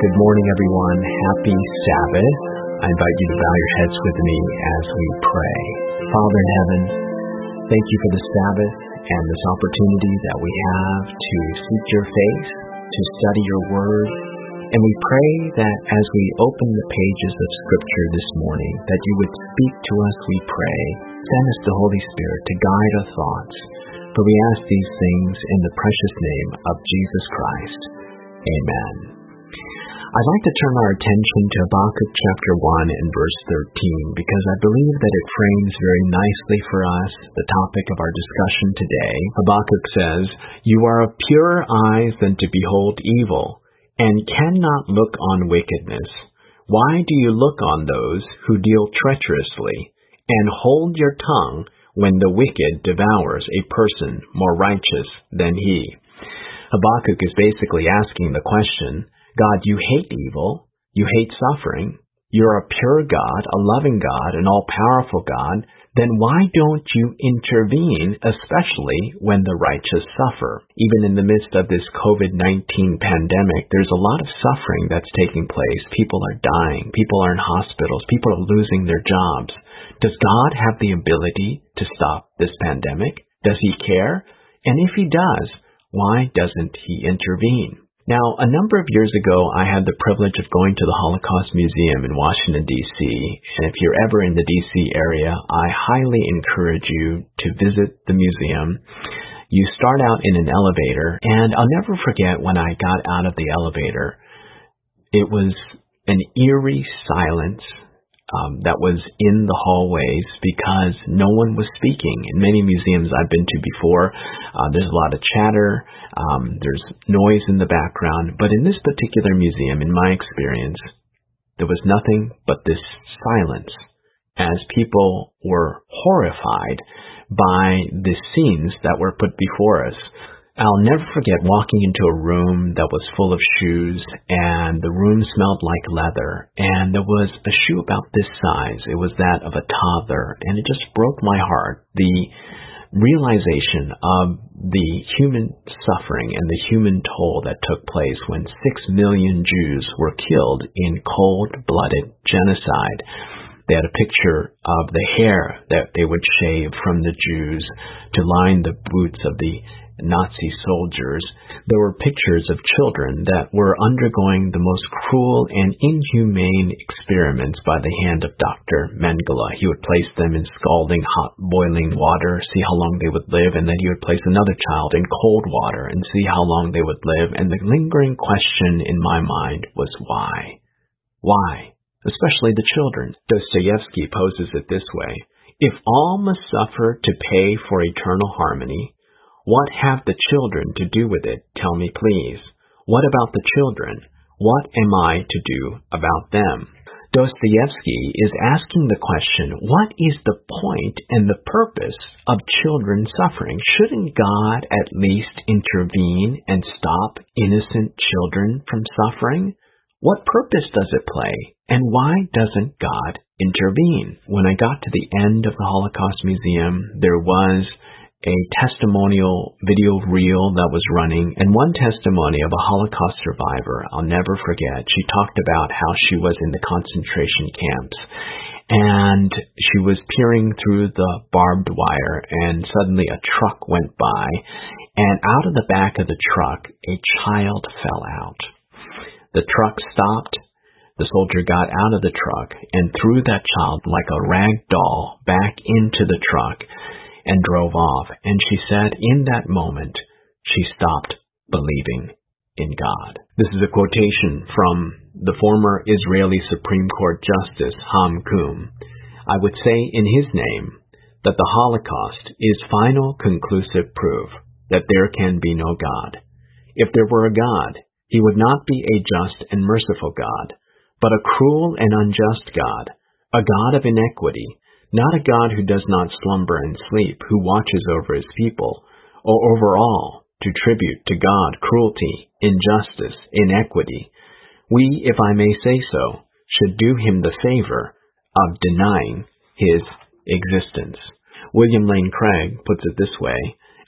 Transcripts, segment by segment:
Good morning, everyone. Happy Sabbath. I invite you to bow your heads with me as we pray. Father in heaven, thank you for the Sabbath and this opportunity that we have to seek your face, to study your word. And we pray that as we open the pages of Scripture this morning, that you would speak to us, we pray. Send us the Holy Spirit to guide our thoughts. For we ask these things in the precious name of Jesus Christ. Amen. I'd like to turn our attention to Habakkuk chapter 1 and verse 13 because I believe that it frames very nicely for us the topic of our discussion today. Habakkuk says, "You are of purer eyes than to behold evil, and cannot look on wickedness. Why do you look on those who deal treacherously, and hold your tongue when the wicked devours a person more righteous than he?" Habakkuk is basically asking the question, God, you hate evil, you hate suffering, you're a pure God, a loving God, an all-powerful God, then why don't you intervene, especially when the righteous suffer? Even in the midst of this COVID-19 pandemic, there's a lot of suffering that's taking place. People are dying, people are in hospitals, people are losing their jobs. Does God have the ability to stop this pandemic? Does he care? And if he does, why doesn't he intervene? Now, a number of years ago, I had the privilege of going to the Holocaust Museum in Washington, D.C., and if you're ever in the D.C. area, I highly encourage you to visit the museum. You start out in an elevator, and I'll never forget when I got out of the elevator. It was an eerie silence that was in the hallways because no one was speaking. In many museums I've been to before, there's a lot of chatter, there's noise in the background, but in this particular museum, in my experience, there was nothing but this silence as people were horrified by the scenes that were put before us. I'll never forget walking into a room that was full of shoes, and the room smelled like leather, and there was a shoe about this size. It was that of a toddler, and it just broke my heart. The realization of the human suffering and the human toll that took place when 6 million Jews were killed in cold-blooded genocide. They had a picture of the hair that they would shave from the Jews to line the boots of the Nazi soldiers. There were pictures of children that were undergoing the most cruel and inhumane experiments by the hand of Dr. Mengele. He would place them in scalding hot boiling water, see how long they would live, and then he would place another child in cold water and see how long they would live. And the lingering question in my mind was why? Why? Especially the children. Dostoevsky poses it this way: if all must suffer to pay for eternal harmony, what have the children to do with it? Tell me, please. What about the children? What am I to do about them? Dostoevsky is asking the question, what is the point and the purpose of children suffering? Shouldn't God at least intervene and stop innocent children from suffering? What purpose does it play? And why doesn't God intervene? When I got to the end of the Holocaust Museum, there was a testimonial video reel that was running, and one testimony of a Holocaust survivor I'll never forget. She talked about how she was in the concentration camps, and she was peering through the barbed wire, and suddenly a truck went by, and out of the back of the truck, a child fell out. The truck stopped. The soldier got out of the truck and threw that child like a rag doll back into the truck and drove off. And she said in that moment, she stopped believing in God. This is a quotation from the former Israeli Supreme Court Justice Ham Koum. I would say in his name that the Holocaust is final conclusive proof that there can be no God. If there were a God, he would not be a just and merciful God, but a cruel and unjust God, a God of inequity, not a God who does not slumber and sleep, who watches over his people, or overall to tribute to God cruelty, injustice, inequity. We, if I may say so, should do him the favor of denying his existence. William Lane Craig puts it this way: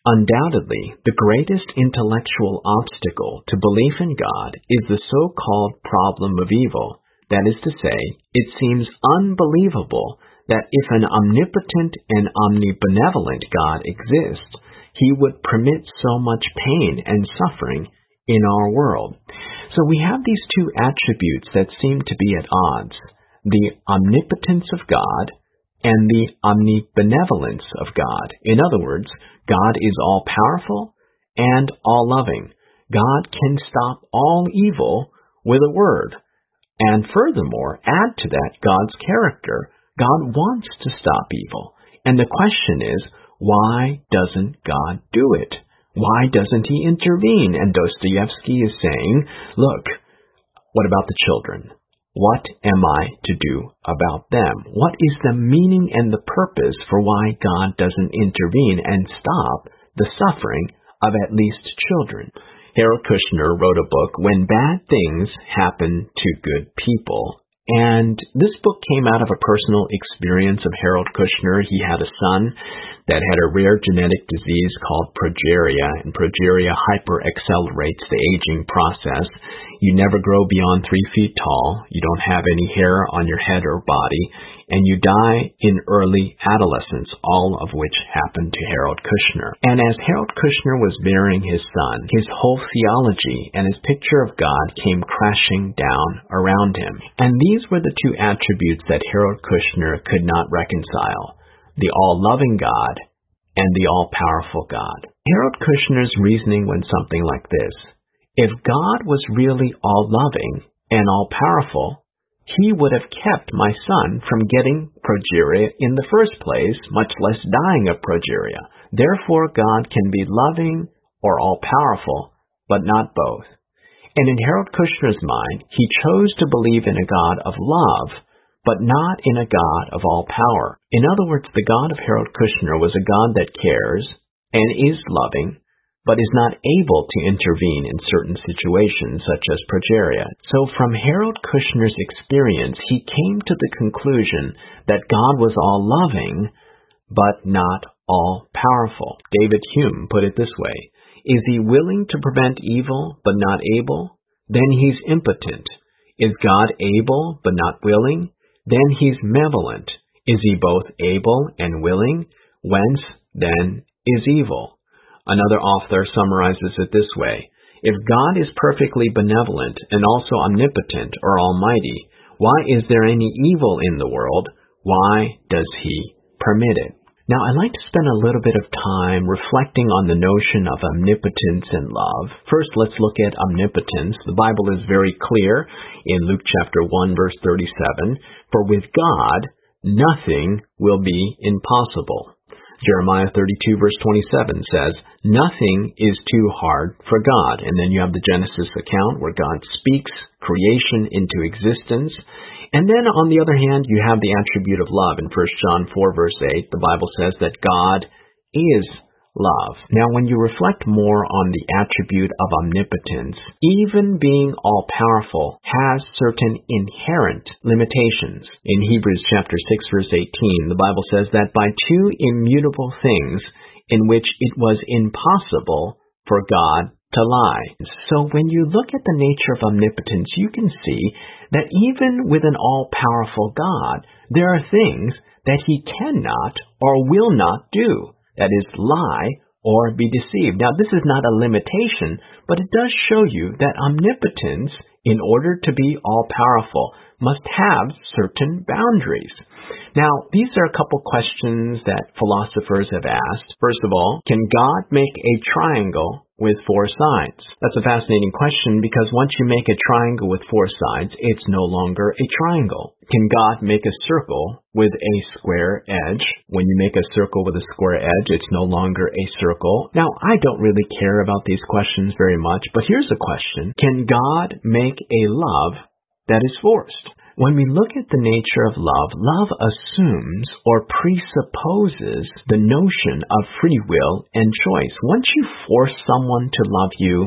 Undoubtedly, the greatest intellectual obstacle to belief in God is the so-called problem of evil. That is to say, it seems unbelievable that if an omnipotent and omnibenevolent God exists, He would permit so much pain and suffering in our world. So we have these two attributes that seem to be at odds: the omnipotence of God and the omnibenevolence of God. In other words, God is all-powerful and all-loving. God can stop all evil with a word. And furthermore, add to that God's character. God wants to stop evil. And the question is, why doesn't God do it? Why doesn't He intervene? And Dostoevsky is saying, look, what about the children? What am I to do about them? What is the meaning and the purpose for why God doesn't intervene and stop the suffering of at least children? Harold Kushner wrote a book, When Bad Things Happen to Good People. And this book came out of a personal experience of Harold Kushner. He had a son that had a rare genetic disease called progeria, and progeria hyperaccelerates the aging process. You never grow beyond 3 feet tall, you don't have any hair on your head or body, and you die in early adolescence, all of which happened to Harold Kushner. And as Harold Kushner was bearing his son, his whole theology and his picture of God came crashing down around him. And these were the two attributes that Harold Kushner could not reconcile: the all-loving God and the all-powerful God. Harold Kushner's reasoning went something like this: if God was really all-loving and all-powerful, He would have kept my son from getting progeria in the first place, much less dying of progeria. Therefore, God can be loving or all-powerful, but not both. And in Harold Kushner's mind, he chose to believe in a God of love, but not in a God of all power. In other words, the God of Harold Kushner was a God that cares and is loving, but is not able to intervene in certain situations such as progeria. So from Harold Kushner's experience, he came to the conclusion that God was all-loving, but not all-powerful. David Hume put it this way: is He willing to prevent evil, but not able? Then He's impotent. Is God able, but not willing? Then He's malevolent. Is He both able and willing? Whence, then, is evil? Another author summarizes it this way: if God is perfectly benevolent and also omnipotent or almighty, why is there any evil in the world? Why does He permit it? Now, I'd like to spend a little bit of time reflecting on the notion of omnipotence and love. First, let's look at omnipotence. The Bible is very clear in Luke chapter 1, verse 37, for with God, nothing will be impossible. Jeremiah 32, verse 27 says, nothing is too hard for God. And then you have the Genesis account where God speaks creation into existence. And then on the other hand, you have the attribute of love. In 1 John 4, verse 8, the Bible says that God is love. Now, when you reflect more on the attribute of omnipotence, even being all-powerful has certain inherent limitations. In Hebrews chapter 6, verse 18, the Bible says that by two immutable things in which it was impossible for God to lie. So when you look at the nature of omnipotence, you can see that even with an all-powerful God, there are things that He cannot or will not do. That is, lie or be deceived. Now, this is not a limitation, but it does show you that omnipotence, in order to be all-powerful, must have certain boundaries. Now, these are a couple questions that philosophers have asked. First of all, can God make a triangle with 4 sides? That's a fascinating question because once you make a triangle with 4 sides, it's no longer a triangle. Can God make a circle with a square edge? When you make a circle with a square edge, it's no longer a circle. Now, I don't really care about these questions very much, but here's a question. Can God make a love that is forced? When we look at the nature of love, love assumes or presupposes the notion of free will and choice. Once you force someone to love you,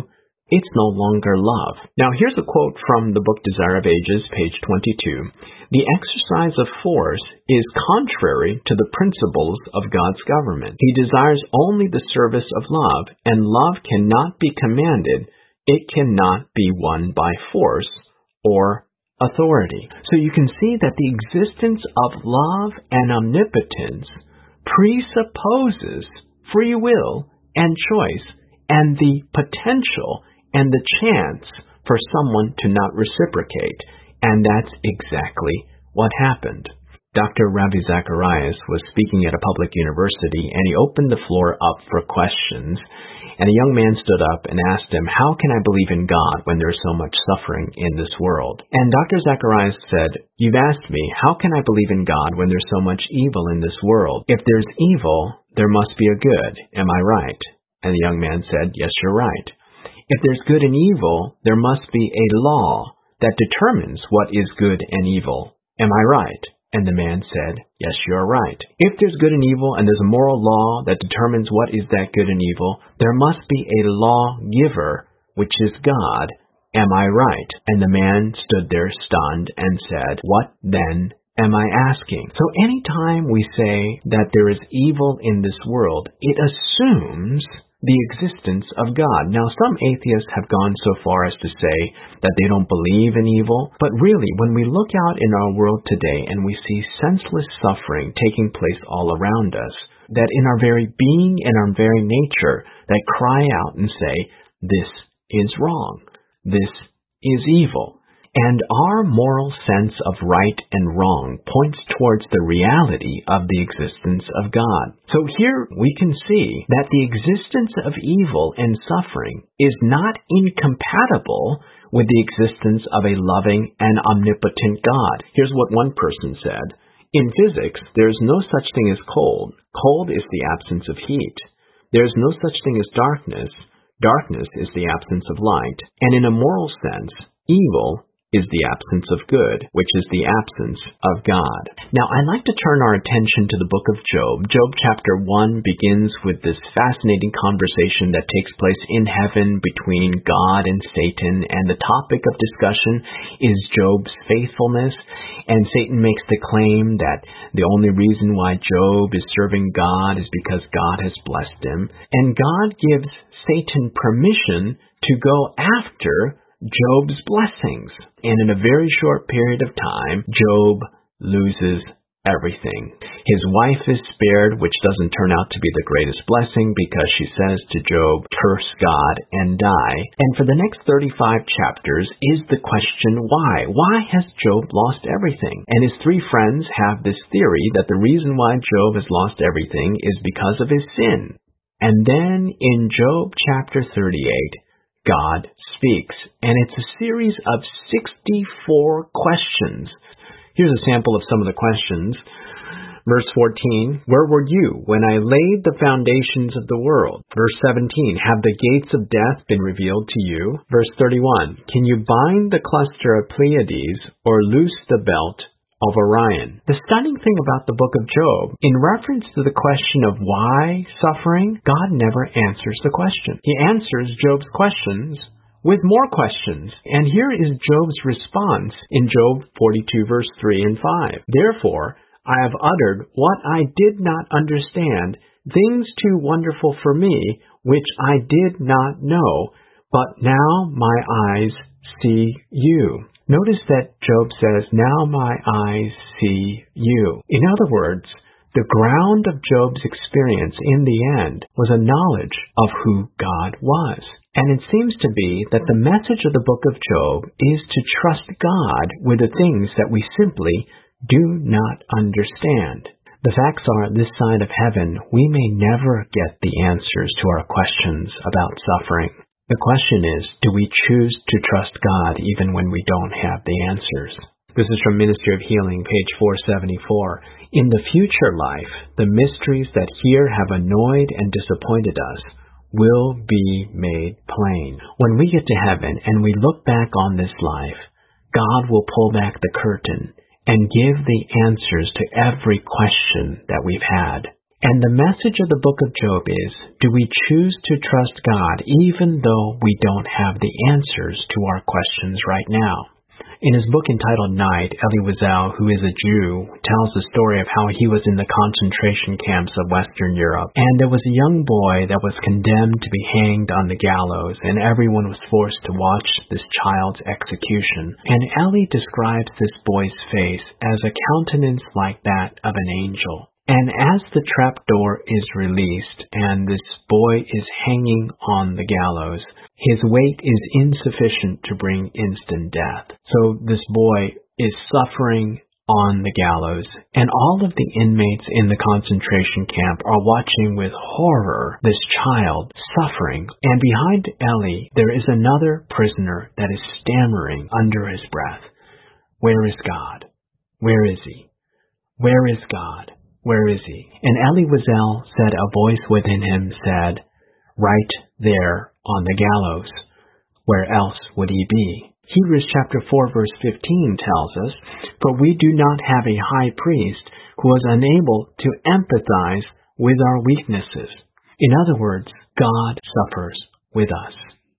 It's no longer love. Now, here's a quote from the book Desire of Ages, page 22. The exercise of force is contrary to the principles of God's government. He desires only the service of love, and love cannot be commanded. It cannot be won by force or authority. So you can see that the existence of love and omnipotence presupposes free will and choice and the potential and the chance for someone to not reciprocate. And that's exactly what happened. Dr. Ravi Zacharias was speaking at a public university, and he opened the floor up for questions. And a young man stood up and asked him, "How can I believe in God when there's so much suffering in this world?" And Dr. Zacharias said, "You've asked me, how can I believe in God when there's so much evil in this world? If there's evil, there must be a good. Am I right?" And the young man said, "Yes, you're right. If there's good and evil, there must be a law that determines what is good and evil. Am I right?" And the man said, "Yes, you're right. If there's good and evil and there's a moral law that determines what is that good and evil, there must be a lawgiver, which is God. Am I right?" And the man stood there stunned and said, "What then am I asking?" So anytime we say that there is evil in this world, it assumes the existence of God. Now, some atheists have gone so far as to say that they don't believe in evil, but really, when we look out in our world today and we see senseless suffering taking place all around us, that in our very being and our very nature, that cry out and say, this is wrong, this is evil. And our moral sense of right and wrong points towards the reality of the existence of God. So here we can see that the existence of evil and suffering is not incompatible with the existence of a loving and omnipotent God. Here's what one person said. In physics, there's no such thing as cold. Cold is the absence of heat. There's no such thing as darkness. Darkness is the absence of light. And in a moral sense, evil is the absence of good, which is the absence of God. Now, I'd like to turn our attention to the book of Job. Job chapter 1 begins with this fascinating conversation that takes place in heaven between God and Satan, and the topic of discussion is Job's faithfulness. And Satan makes the claim that the only reason why Job is serving God is because God has blessed him. And God gives Satan permission to go after Job's blessings. And in a very short period of time, Job loses everything. His wife is spared, which doesn't turn out to be the greatest blessing because she says to Job, "Curse God and die." And for the next 35 chapters is the question, why? Why has Job lost everything? And his three friends have this theory that the reason why Job has lost everything is because of his sin. And then in Job chapter 38, God speaks, and it's a series of 64 questions. Here's a sample of some of the questions. Verse 14, "Where were you when I laid the foundations of the world?" Verse 17, "Have the gates of death been revealed to you?" Verse 31, "Can you bind the cluster of Pleiades or loose the belt of Orion?" The stunning thing about the book of Job, in reference to the question of why suffering, God never answers the question. He answers Job's questions with more questions. And here is Job's response in Job 42, verse 3 and 5. "Therefore, I have uttered what I did not understand, things too wonderful for me, which I did not know, but now my eyes see you." Notice that Job says, "Now my eyes see you." In other words, the ground of Job's experience in the end was a knowledge of who God was. And it seems to be that the message of the book of Job is to trust God with the things that we simply do not understand. The facts are, this side of heaven, we may never get the answers to our questions about suffering. The question is, do we choose to trust God even when we don't have the answers? This is from Ministry of Healing, page 474. "In the future life, the mysteries that here have annoyed and disappointed us will be made plain." When we get to heaven and we look back on this life, God will pull back the curtain and give the answers to every question that we've had. And the message of the book of Job is, do we choose to trust God even though we don't have the answers to our questions right now? In his book entitled Night, Elie Wiesel, who is a Jew, tells the story of how he was in the concentration camps of Western Europe, and there was a young boy that was condemned to be hanged on the gallows, and everyone was forced to watch this child's execution. And Elie describes this boy's face as a countenance like that of an angel. And as the trapdoor is released and this boy is hanging on the gallows, his weight is insufficient to bring instant death. So this boy is suffering on the gallows, and all of the inmates in the concentration camp are watching with horror this child suffering. And behind Elie, there is another prisoner that is stammering under his breath. Where is God? Where is he? Where is God? Where is he? And Elie Wiesel said a voice within him said, right there on the gallows. Where else would he be? Hebrews chapter 4 verse 15 tells us, for we do not have a high priest who is unable to empathize with our weaknesses. In other words, God suffers with us.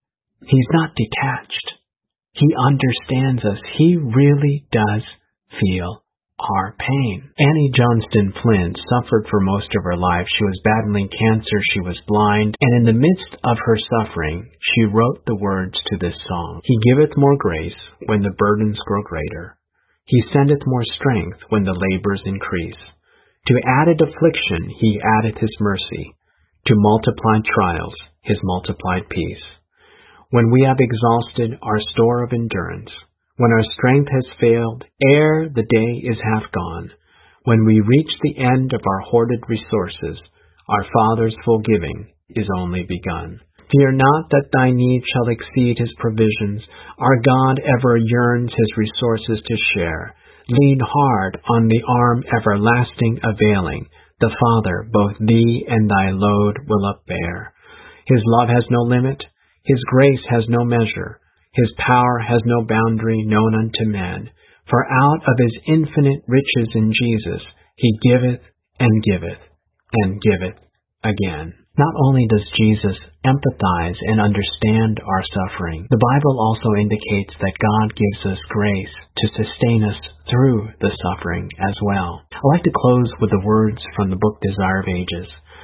He's not detached. He understands us. He really does feel our pain. Annie Johnston Flint suffered for most of her life. She was battling cancer, she was blind, and in the midst of her suffering, she wrote the words to this song. He giveth more grace when the burdens grow greater. He sendeth more strength when the labors increase. To added affliction he addeth his mercy. To multiplied trials his multiplied peace. When we have exhausted our store of endurance, when our strength has failed, ere the day is half gone, when we reach the end of our hoarded resources, our Father's full giving is only begun. Fear not that thy need shall exceed his provisions. Our God ever yearns his resources to share. Lean hard on the arm everlasting availing. The Father both thee and thy load will upbear. His love has no limit. His grace has no measure. His power has no boundary known unto men. For out of his infinite riches in Jesus, he giveth and giveth and giveth again. Not only does Jesus empathize and understand our suffering, the Bible also indicates that God gives us grace to sustain us through the suffering as well. I'd like to close with the words from the book Desire of Ages.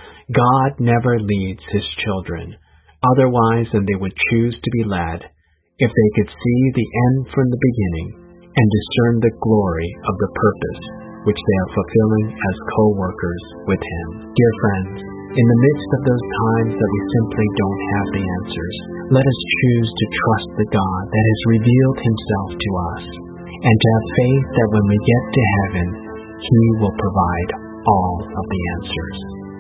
God never leads his children otherwise than they would choose to be led, if they could see the end from the beginning and discern the glory of the purpose which they are fulfilling as co-workers with him. Dear friends, in the midst of those times that we simply don't have the answers, let us choose to trust the God that has revealed himself to us, and to have faith that when we get to heaven, he will provide all of the answers.